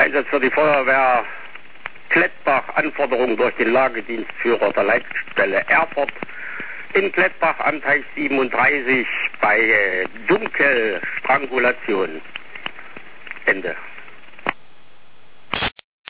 Einsatz für die Feuerwehr Klettbach, Anforderungen durch den Lagedienstführer der Leitstelle Erfurt in Klettbach am Teich 37 bei Dunkelstrangulation. Ende.